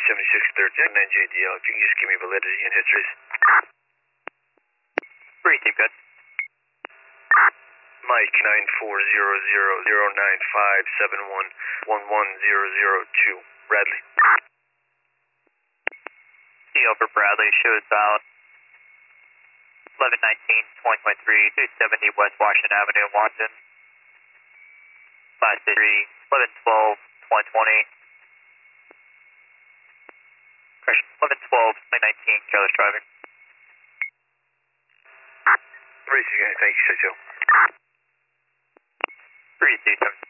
7613, 9JDL. If you can just give me validity and histories. Breathe, keep good. Mike 94000957111002. Bradley. CO for Bradley shows about 1119.3, 270 West Washington Avenue, Watson. Last 3, 1112, 120. Correction, 1112, 2019, careless driving. Thank you, Sergio. 337.